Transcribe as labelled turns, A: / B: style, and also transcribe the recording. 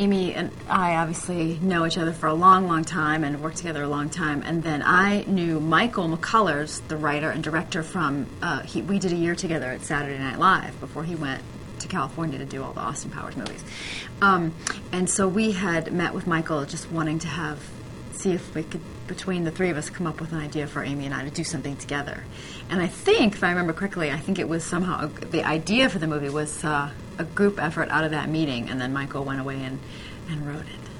A: Amy and I obviously know each other for a long, long time and worked together a long time. And then I knew Michael McCullers, the writer and director from, we did a year together at Saturday Night Live before he went to California to do all the Austin Powers movies. And so we had met with Michael just wanting to see if we could, between the three of us, come up with an idea for Amy and I to do something together. And I think, if I remember correctly, I think it was somehow, the idea for the movie was a group effort out of that meeting, and then Michael went away and wrote it.